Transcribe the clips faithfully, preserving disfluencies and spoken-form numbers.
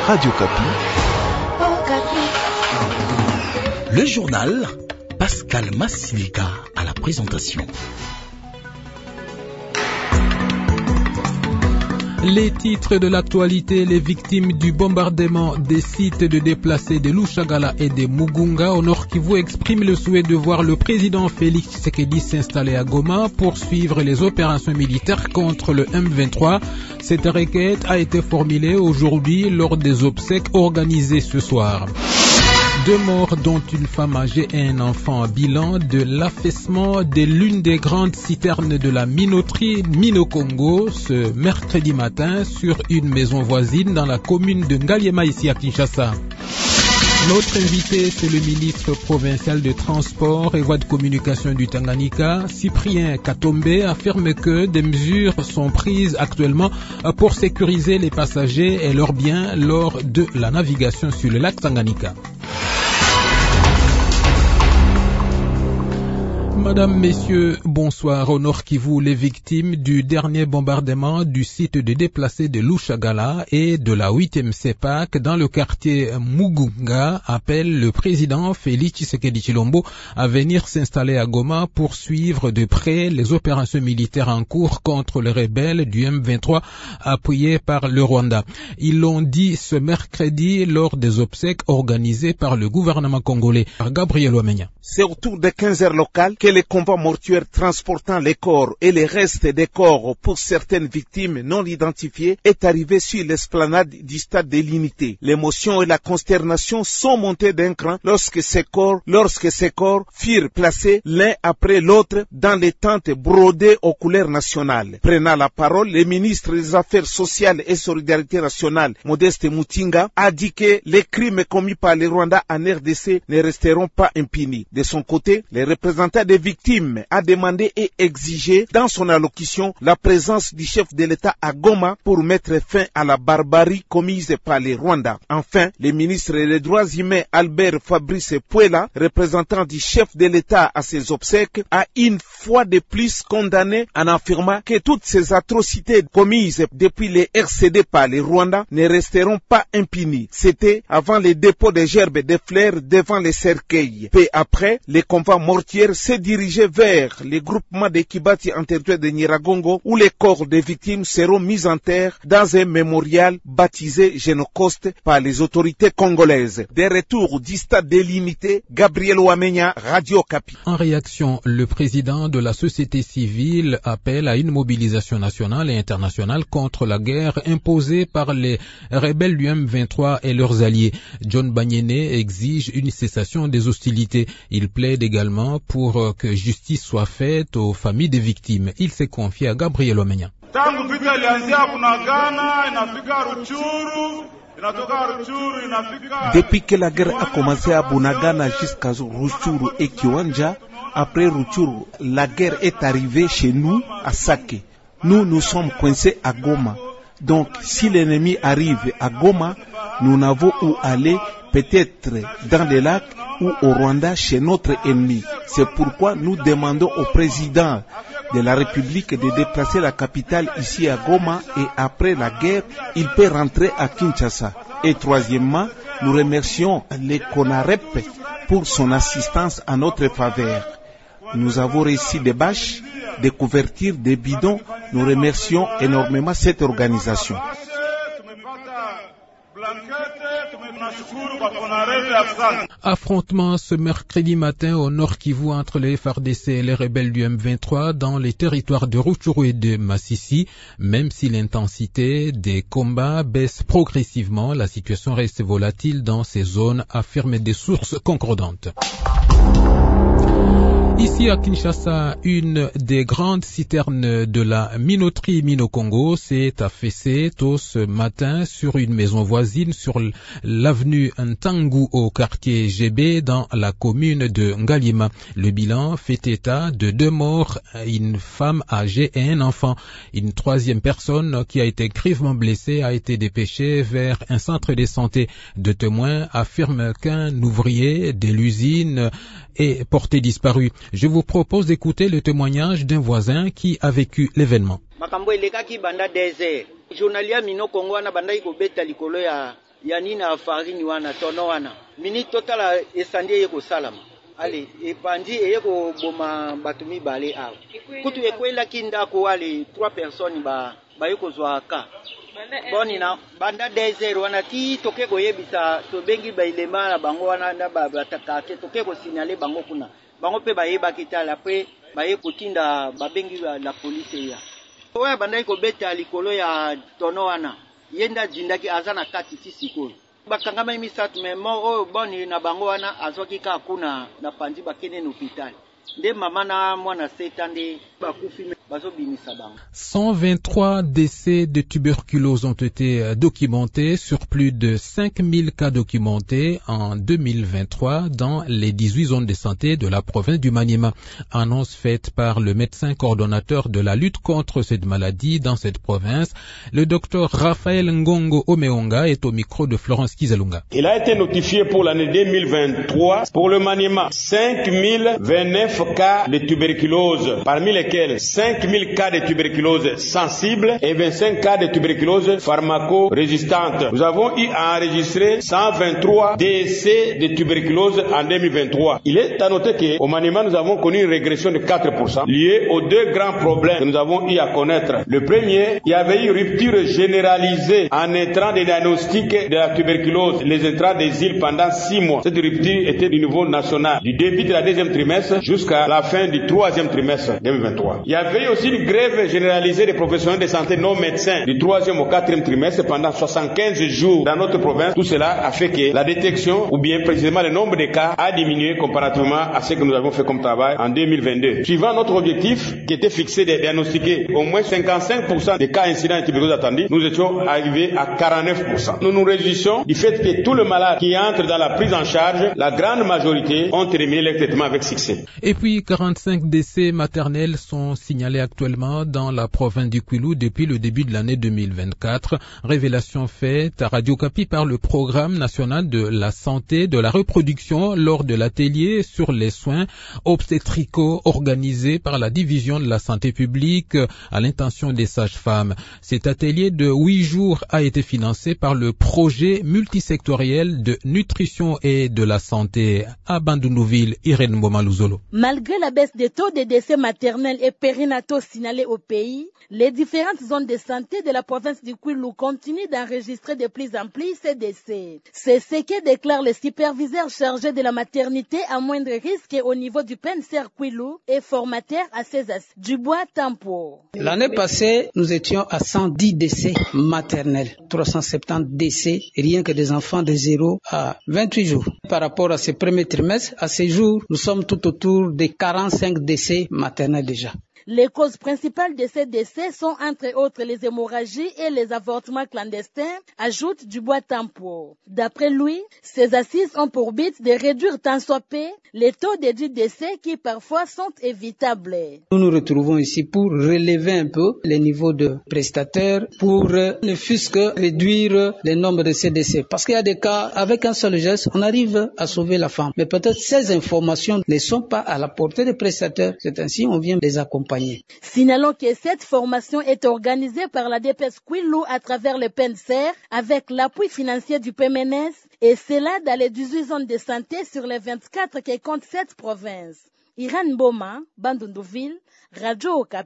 Radio Kapi. Le journal, Pascal Massilika à la présentation. Les titres de l'actualité, les victimes du bombardement des sites de déplacés de Louchagala et de Mugunga au Nord Kivu expriment le souhait de voir le président Félix Tshisekedi s'installer à Goma pour suivre les opérations militaires contre le M vingt-trois. Cette requête a été formulée aujourd'hui lors des obsèques organisées ce soir. Deux morts dont une femme âgée et un enfant. Bilan de l'affaissement de l'une des grandes citernes de la minoterie Mino-Congo ce mercredi matin sur une maison voisine dans la commune de Ngaliema ici à Kinshasa. Notre invité, c'est le ministre provincial de Transport et Voies de Communication du Tanganyika, Cyprien Katombe, affirme que des mesures sont prises actuellement pour sécuriser les passagers et leurs biens lors de la navigation sur le lac Tanganyika. Madame, Messieurs, bonsoir. Au Nord Kivu, les victimes du dernier bombardement du site de déplacés de Louchagala et de la huitième C E P A C dans le quartier Mugunga appellent le président Félix Tshisekedi Tshilombo à venir s'installer à Goma pour suivre de près les opérations militaires en cours contre les rebelles du M vingt-trois appuyés par le Rwanda. Ils l'ont dit ce mercredi lors des obsèques organisées par le gouvernement congolais. Gabriel Ouamenya. C'est autour de quinze heures locales que les convois mortuaires transportant les corps et les restes des corps pour certaines victimes non identifiées est arrivé sur l'esplanade du stade de l'Unité. L'émotion et la consternation sont montées d'un cran lorsque ces corps, lorsque ces corps furent placés l'un après l'autre dans les tentes brodées aux couleurs nationales. Prenant la parole, le ministre des Affaires sociales et solidarité nationale, Modeste Mutinga, a dit que les crimes commis par les Rwandais en R D C ne resteront pas impunis. De son côté, les représentants des victimes a demandé et exigé dans son allocution la présence du chef de l'État à Goma pour mettre fin à la barbarie commise par les Rwandais. Enfin, le ministre des droits humains Albert Fabrice Puela, représentant du chef de l'État à ses obsèques, a une fois de plus condamné en affirmant que toutes ces atrocités commises depuis les R C D par les Rwandais ne resteront pas impunies. C'était avant le dépôt des gerbes de fleurs devant les cercueils. Peu après, les convois mortiers se dirigeaient vers les groupements de Kibati en territoire de Nyiragongo où les corps des victimes seront mis en terre dans un mémorial baptisé Génocoste par les autorités congolaises. Des retours du stade de l'Unité, Gabriel Ouamenya, Radio Kapi. En réaction, le président de la société civile appelle à une mobilisation nationale et internationale contre la guerre imposée par les rebelles du M vingt-trois et leurs alliés. John Banyene exige une cessation des hostilités. Il plaide également pour que justice soit faite aux familles des victimes. Il s'est confié à Gabriel Omenya. Depuis que la guerre a commencé à Bunagana jusqu'à Ruchuru et Kiwanja, après Ruchuru, la guerre est arrivée chez nous à Sake. Nous, nous sommes coincés à Goma. Donc, si l'ennemi arrive à Goma, nous n'avons où aller, peut-être dans les lacs ou au Rwanda chez notre ennemi. C'est pourquoi nous demandons au président de la République de déplacer la capitale ici à Goma et après la guerre, il peut rentrer à Kinshasa. Et troisièmement, nous remercions les CONAREP pour son assistance à notre faveur. Nous avons reçu des bâches, des couvertures, des bidons. Nous remercions énormément cette organisation. Affrontement ce mercredi matin au Nord Kivu entre les F R D C et les rebelles du M vingt-trois dans les territoires de Rutshuru et de Masisi. Même si l'intensité des combats baisse progressivement, la situation reste volatile dans ces zones, affirment des sources concordantes. Ici à Kinshasa, une des grandes citernes de la minoterie Mino-Congo s'est affaissée tôt ce matin sur une maison voisine sur l'avenue Ntangu au quartier G B dans la commune de Ngaliema. Le bilan fait état de deux morts, une femme âgée et un enfant. Une troisième personne qui a été grièvement blessée a été dépêchée vers un centre de santé. Deux témoins affirment qu'un ouvrier de l'usine est porté disparu. Je vous propose d'écouter le témoignage d'un voisin qui a vécu l'événement. Makambo elekaki banda deux heures. Journalia Mino Congo na banda ikobeta likolo ya yani na farini wana tono wana mini totala esandi yeko salama ale epandi yeko boma batumi bale aw kutu ekwela kinda ko ale trois personnes ba ba yeko zwaka boni na banda desert wana ti toke ko yebisa to bengi ba ilema na bango wana na ba batakate toke ko signaler bango kuna bango pe ba yeba kitala après ba yeko tinda ba bengi la police ya oya banda ko beta likolo ya tono wana yenda jindaki azana kati ti sikoyo bakangama misatu memo oyo boni na bango wana azwaki ka kuna na panzi bakene na hopital nde mama na mwana seta nde bakufi bazobimisa bango. cent vingt-trois décès de tuberculose ont été documentés sur plus de cinq mille cas documentés en deux mille vingt-trois dans les dix-huit zones de santé de la province du Maniema. Annonce faite par le médecin coordonnateur de la lutte contre cette maladie dans cette province. Le docteur Raphaël Ngongo Omeonga est au micro de Florence Kizalunga. Il a été notifié pour l'année deux mille vingt-trois pour le Maniema cinq mille vingt-neuf cas de tuberculose, parmi lesquels cinq mille cas de tuberculose sensible et vingt-cinq cas de tuberculose pharmaco-résistante. Nous avons eu à enregistrer cent vingt-trois décès de tuberculose en deux mille vingt-trois. Il est à noter qu'au Maniema, nous avons connu une régression de quatre pour cent liée aux deux grands problèmes que nous avons eu à connaître. Le premier, il y avait une rupture généralisée en intrants de diagnostic de la tuberculose, les intrants des îles pendant six mois. Cette rupture était du niveau national, du début de la deuxième trimestre jusqu'à la fin du troisième trimestre deux mille vingt-trois. Il y avait aussi une grève généralisée des professionnels de santé non médecins du troisième au quatrième trimestre pendant soixante-quinze jours dans notre province. Tout cela a fait que la détection, ou bien précisément le nombre de cas, a diminué comparativement à ce que nous avons fait comme travail en deux mille vingt-deux. Suivant notre objectif qui était fixé de diagnostiquer au moins cinquante-cinq pour cent des cas incidents de tuberculose attendus, nous étions arrivés à quarante-neuf pour cent. Nous nous réjouissons du fait que tous les malades qui entrent dans la prise en charge, la grande majorité ont terminé leur traitement avec succès. Et puis quarante-cinq décès maternels sont signalés actuellement dans la province du Kwilu depuis le début de l'année deux mille vingt-quatre. Révélation faite à Radio Kapi par le programme national de la santé de la reproduction lors de l'atelier sur les soins obstétricaux organisé par la division de la santé publique à l'intention des sages-femmes. Cet atelier de huit jours a été financé par le projet multisectoriel de nutrition et de la santé à Bandundouville, Irène Bomaluzolo. Malgré la baisse des taux de décès maternels et périnataux signalés au pays, les différentes zones de santé de la province du Kwilu continuent d'enregistrer de plus en plus ces décès. C'est ce que déclare le superviseur chargé de la maternité à moindre risque au niveau du P N C E R Kwilu et formateur à César Dubois Tampo. L'année passée, nous étions à cent dix décès maternels, trois cent soixante-dix décès, rien que des enfants de zéro à vingt-huit jours. Par rapport à ce premier trimestre, à ce jour, nous sommes tout autour de quarante-cinq décès maternels déjà. Les causes principales de ces décès sont entre autres les hémorragies et les avortements clandestins, ajoute Dubois Tampo. D'après lui, ces assises ont pour but de réduire tant soit peu les taux de dits décès qui parfois sont évitables. Nous nous retrouvons ici pour relever un peu les niveaux de prestataires, pour ne fût-ce que réduire le nombre de ces décès. Parce qu'il y a des cas, avec un seul geste, on arrive à sauver la femme. Mais peut-être ces informations ne sont pas à la portée des prestataires. C'est ainsi on vient les accompagner. Signalons que cette formation est organisée par la D P S Kwilu à travers le P N C E R avec l'appui financier du P M N S et cela dans les dix-huit zones de santé sur les vingt-quatre qui comptent cette province. Irène Boma, Bandundouville, Radio Okapi.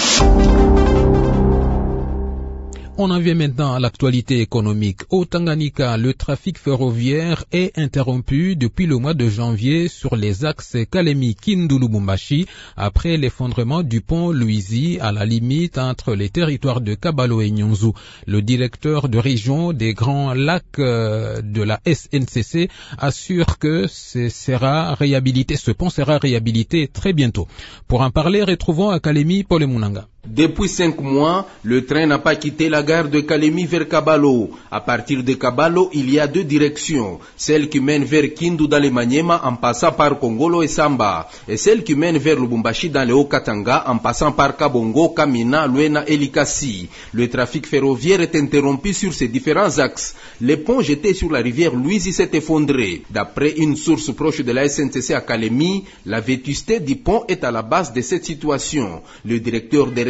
On en vient maintenant à l'actualité économique. Au Tanganyika, le trafic ferroviaire est interrompu depuis le mois de janvier sur les axes Kalemi-Kindu-Lubumbashi après l'effondrement du pont Louisi à la limite entre les territoires de Kabalo et Nyonzu. Le directeur de région des Grands Lacs de la S N C C assure que ce sera réhabilité, ce pont sera réhabilité très bientôt. Pour en parler, retrouvons à Kalemi Paul Munanga. Depuis cinq mois, le train n'a pas quitté la gare de Kalemi vers Kabalo. À partir de Kabalo, il y a deux directions. Celle qui mène vers Kindu dans le Maniema en passant par Kongolo et Samba. Et celle qui mène vers Lubumbashi dans le Haut-Katanga en passant par Kabongo, Kamina, Luena et Likasi. Le trafic ferroviaire est interrompu sur ces différents axes. Le pont jeté sur la rivière Louisi s'est effondré. D'après une source proche de la S N C C à Kalemi, la vétusté du pont est à la base de cette situation. Le directeur des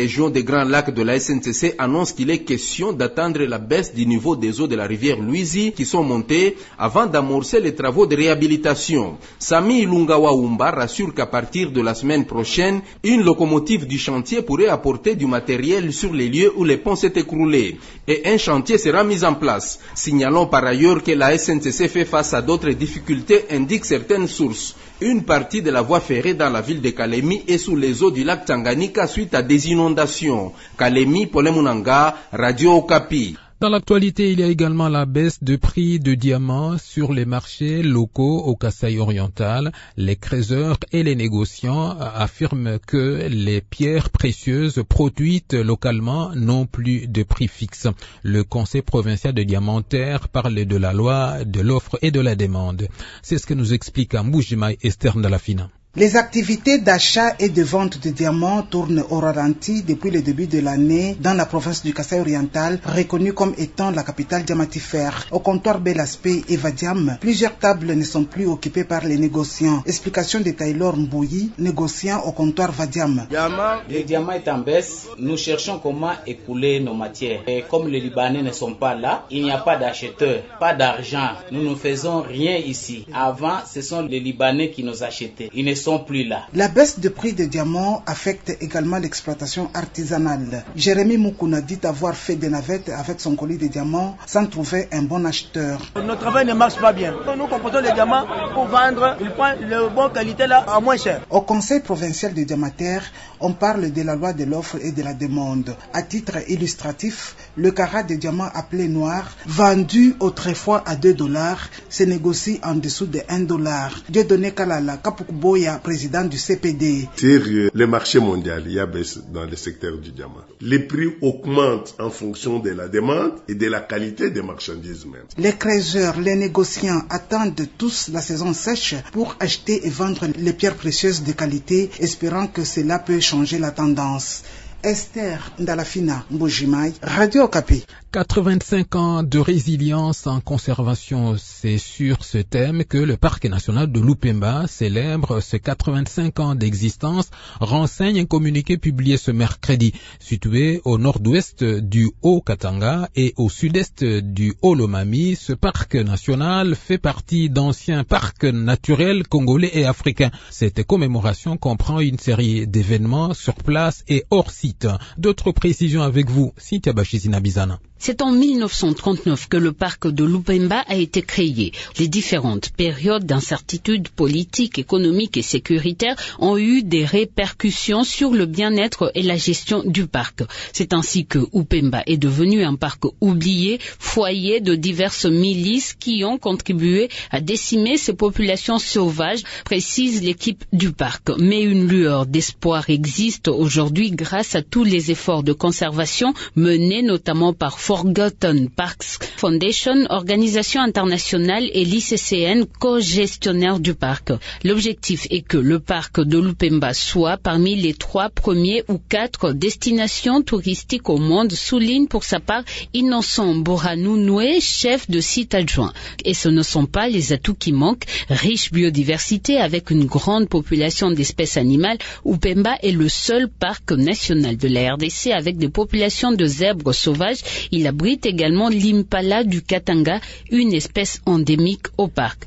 région des Grands Lacs de la S N C C annonce qu'il est question d'attendre la baisse du niveau des eaux de la rivière Louisie qui sont montées avant d'amorcer les travaux de réhabilitation. Sami Lungawaumba rassure qu'à partir de la semaine prochaine, une locomotive du chantier pourrait apporter du matériel sur les lieux où les ponts s'est écroulés et un chantier sera mis en place. Signalons par ailleurs que la S N C C fait face à d'autres difficultés, indiquent certaines sources. Une partie de la voie ferrée dans la ville de Kalemi est sous les eaux du lac Tanganyika suite à des inondations. Kalemi, Polemunanga, Radio Okapi. Dans l'actualité, il y a également la baisse de prix de diamants sur les marchés locaux au Kasaï oriental. Les creuseurs et les négociants affirment que les pierres précieuses produites localement n'ont plus de prix fixe. Le Conseil provincial de diamantaire parle de la loi de l'offre et de la demande. C'est ce que nous explique à Mbujimaï Esther Ndalafina. Les activités d'achat et de vente de diamants tournent au ralenti depuis le début de l'année dans la province du Kasaï oriental, reconnue comme étant la capitale diamantifère. Au comptoir Belaspe et Vadiam, plusieurs tables ne sont plus occupées par les négociants. Explication de Taylor Mbouyi, négociant au comptoir Vadiam. Le diamant est en baisse. Nous cherchons comment écouler nos matières. Et comme les Libanais ne sont pas là, il n'y a pas d'acheteurs, pas d'argent. Nous ne faisons rien ici. Avant, ce sont les Libanais qui nous achetaient. Ils ne sont plus là. La baisse de prix des diamants affecte également l'exploitation artisanale. Jérémy Moukouna dit avoir fait des navettes avec son colis de diamants sans trouver un bon acheteur. Notre travail ne marche pas bien. Nous composons les diamants pour vendre. Ils prennent la bonne qualité là à moins cher. Au Conseil provincial de diamantaire, on parle de la loi de l'offre et de la demande. À titre illustratif, le carat de diamant appelé noir, vendu autrefois à deux dollars, se négocie en dessous de un dollar. Dieudonné Kalala Kapukboya, président du C P D. Sur le marché mondial, il y a baisse dans le secteur du diamant. Les prix augmentent en fonction de la demande et de la qualité des marchandises même. Les creuseurs, les négociants attendent tous la saison sèche pour acheter et vendre les pierres précieuses de qualité, espérant que cela peut changer la tendance. Esther Ndalafina, Mbujimai, Radio Okapi. quatre-vingt-cinq ans de résilience en conservation, c'est sur ce thème que le parc national de Lupemba célèbre ses quatre-vingt-cinq ans d'existence, renseigne un communiqué publié ce mercredi. Situé au nord-ouest du Haut-Katanga et au sud-est du Haut-Lomami, ce parc national fait partie d'anciens parcs naturels congolais et africains. Cette commémoration comprend une série d'événements sur place et hors site. D'autres précisions avec vous, Cynthia Bachizina Bizana. C'est en mille neuf cent trente-neuf que le parc de Lupemba a été créé. Les différentes périodes d'incertitude politique, économique et sécuritaire ont eu des répercussions sur le bien-être et la gestion du parc. C'est ainsi que Lupemba est devenu un parc oublié, foyer de diverses milices qui ont contribué à décimer ces populations sauvages, précise l'équipe du parc. Mais une lueur d'espoir existe aujourd'hui grâce à tous les efforts de conservation menés notamment par Forgotten Parks Foundation, organisation internationale, et l'I C C N, co-gestionnaire du parc. L'objectif est que le parc de Lupemba soit parmi les trois premiers ou quatre destinations touristiques au monde, souligne pour sa part Innocent Boranou-Noué, chef de site adjoint. Et ce ne sont pas les atouts qui manquent. Riche biodiversité avec une grande population d'espèces animales, Lupemba est le seul parc national de la R D C avec des populations de zèbres sauvages. Il abrite également l'impala du Katanga, une espèce endémique au parc.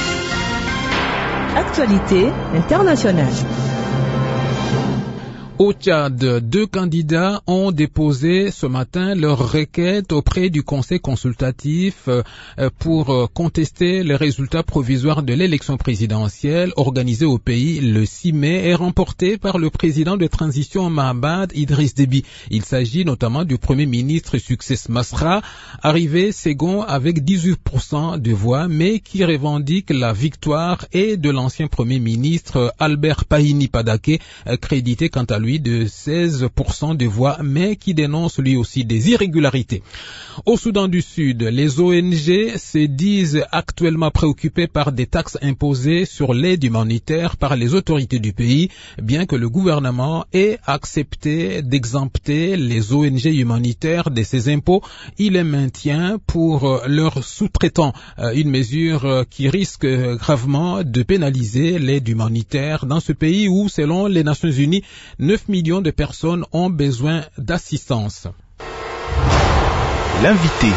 Actualité internationale. Au Tchad, deux candidats ont déposé ce matin leur requête auprès du Conseil consultatif pour contester les résultats provisoires de l'élection présidentielle organisée au pays le six mai et remportée par le président de transition Mahamat Idriss Déby. Il s'agit notamment du premier ministre Success Masra, arrivé second avec dix-huit pour cent de voix, mais qui revendique la victoire, et de l'ancien premier ministre Albert Pahini Padake, crédité quant à lui de seize pour cent de voix, mais qui dénonce lui aussi des irrégularités. Au Soudan du Sud, les O N G se disent actuellement préoccupées par des taxes imposées sur l'aide humanitaire par les autorités du pays, bien que le gouvernement ait accepté d'exempter les O N G humanitaires de ces impôts. Il les maintient pour leurs sous-traitants, une mesure qui risque gravement de pénaliser l'aide humanitaire dans ce pays où, selon les Nations Unies, ne neuf millions de personnes ont besoin d'assistance. L'invité.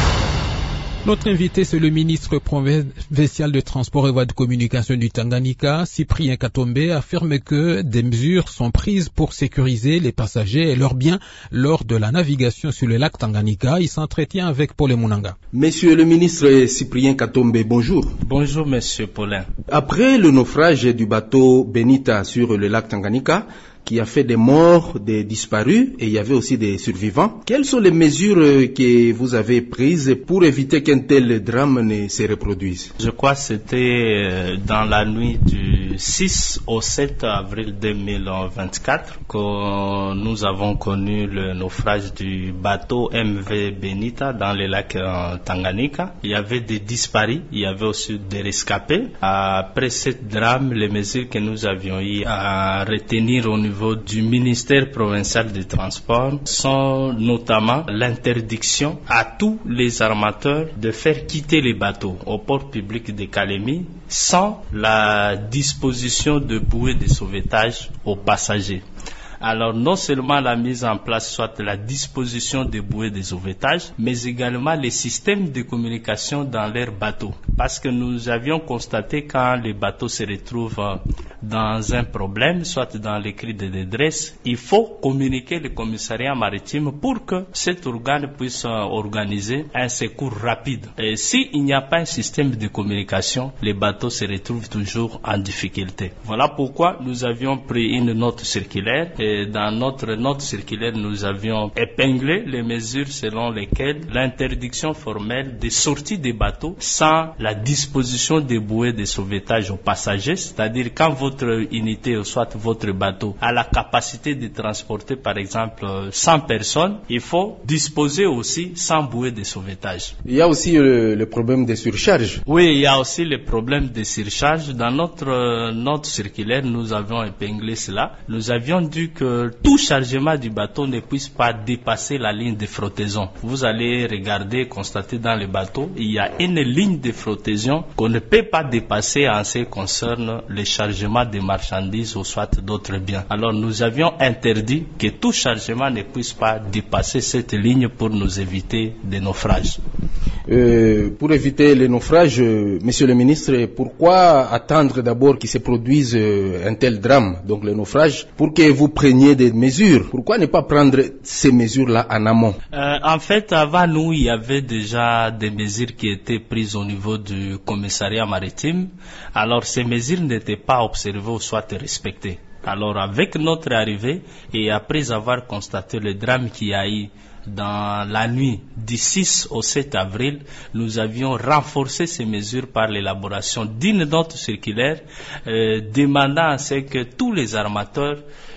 Notre invité, c'est le ministre provincial de Transport et Voies de Communication du Tanganyika, Cyprien Katombe, affirme que des mesures sont prises pour sécuriser les passagers et leurs biens lors de la navigation sur le lac Tanganyika. Il s'entretient avec Paul Munanga. Monsieur le ministre Cyprien Katombe, bonjour. Bonjour, monsieur Paulin. Après le naufrage du bateau Benita sur le lac Tanganyika, qui a fait des morts, des disparus, et il y avait aussi des survivants. Quelles sont les mesures que vous avez prises pour éviter qu'un tel drame ne se reproduise? Je crois que c'était dans la nuit du six au sept avril deux mille vingt-quatre que nous avons connu le naufrage du bateau M V Benita dans le lac Tanganyika. Il y avait des disparus, il y avait aussi des rescapés. Après ce drame, les mesures que nous avions eu à retenir au niveau du ministère provincial des Transports sont notamment l'interdiction à tous les armateurs de faire quitter les bateaux au port public de Kalemi sans la disposition de bouées de sauvetage aux passagers. Alors non seulement la mise en place soit la disposition des bouées de sauvetage, mais également les systèmes de communication dans leurs bateaux. Parce que nous avions constaté quand les bateaux se retrouvent dans un problème, soit dans les cris de détresse, il faut communiquer le commissariat maritime pour que cet organe puisse organiser un secours rapide. Et s'il n'y a pas un système de communication, les bateaux se retrouvent toujours en difficulté. Voilà pourquoi nous avions pris une note circulaire. Et dans notre note circulaire, nous avions épinglé les mesures selon lesquelles l'interdiction formelle des sorties des bateaux sans la disposition des bouées de sauvetage aux passagers, c'est-à-dire quand votre unité ou soit votre bateau a la capacité de transporter par exemple cent personnes, il faut disposer aussi cent bouées de sauvetage. Il y a aussi le, le problème de surcharge. Oui, il y a aussi le problème de surcharge. Dans notre note circulaire, nous avons épinglé cela. Nous avions dit que tout chargement du bateau ne puisse pas dépasser la ligne de flottaison. Vous allez regarder, constater dans le bateau, il y a une ligne de flottaison qu'on ne peut pas dépasser en ce qui concerne le chargement des marchandises ou soit d'autres biens. Alors nous avions interdit que tout chargement ne puisse pas dépasser cette ligne pour nous éviter des naufrages. Euh, pour éviter les naufrages, euh, monsieur le ministre, pourquoi attendre d'abord qu'il se produise euh, un tel drame, donc le naufrage, pour que vous preniez des mesures? Pourquoi ne pas prendre ces mesures-là en amont? euh, En fait, avant nous, il y avait déjà des mesures qui étaient prises au niveau du commissariat maritime. Alors ces mesures n'étaient pas observées ou soit respectées. Alors avec notre arrivée et après avoir constaté le drame qu'il y a eu dans la nuit du six au sept avril, nous avions renforcé ces mesures par l'élaboration d'une note circulaire euh, demandant à ce que tous les armateurs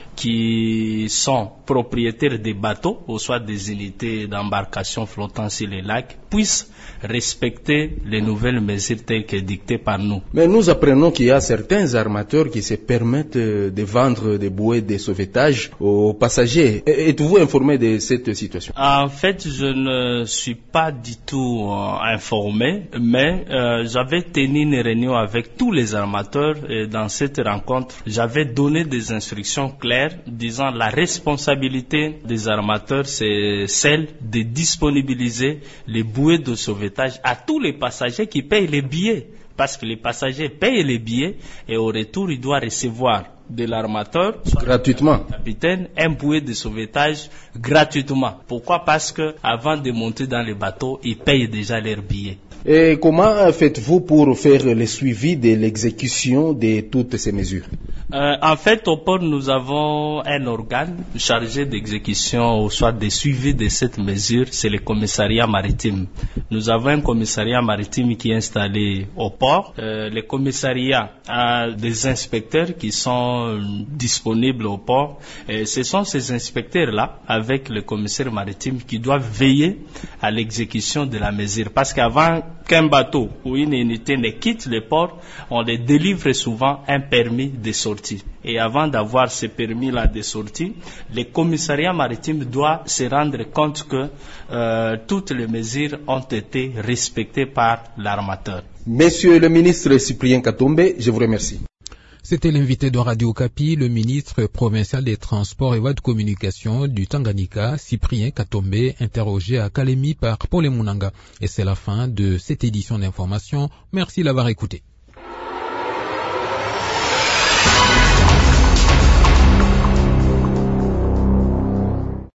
qui sont propriétaires des bateaux, ou soit des unités d'embarcation flottant sur les lacs, puissent respecter les nouvelles mesures telles que dictées par nous. Mais nous apprenons qu'il y a certains armateurs qui se permettent de vendre des bouées de sauvetage aux passagers. Êtes-vous informé de cette situation? En fait, je ne suis pas du tout euh, informé, mais euh, j'avais tenu une réunion avec tous les armateurs et dans cette rencontre, j'avais donné des instructions claires disant la responsabilité des armateurs, c'est celle de disponibiliser les bouées de sauvetage à tous les passagers qui payent les billets. Parce que les passagers payent les billets et au retour, ils doivent recevoir de l'armateur, gratuitement, capitaine, un bouée de sauvetage gratuitement. Pourquoi? Parce que avant de monter dans les bateaux, ils payent déjà leurs billets. Et comment faites-vous pour faire le suivi de l'exécution de toutes ces mesures? Euh, en fait, au port, nous avons un organe chargé d'exécution ou soit de suivi de cette mesure, c'est le commissariat maritime. Nous avons un commissariat maritime qui est installé au port. Euh, le commissariat a des inspecteurs qui sont disponibles au port. Et ce sont ces inspecteurs-là, avec le commissaire maritime, qui doivent veiller à l'exécution de la mesure. Parce qu'avant qu'un bateau ou une unité ne quitte le port, on les délivre souvent un permis de sortie. Et avant d'avoir ce permis-là de sortie, le commissariat maritime doit se rendre compte que euh, toutes les mesures ont été respectées par l'armateur. Monsieur le ministre Cyprien Katombe, je vous remercie. C'était l'invité de Radio Okapi, le ministre provincial des Transports et Voies de Communication du Tanganyika, Cyprien Katombe, interrogé à Kalemi par Paul Munanga. Et c'est la fin de cette édition d'information. Merci d'avoir écouté.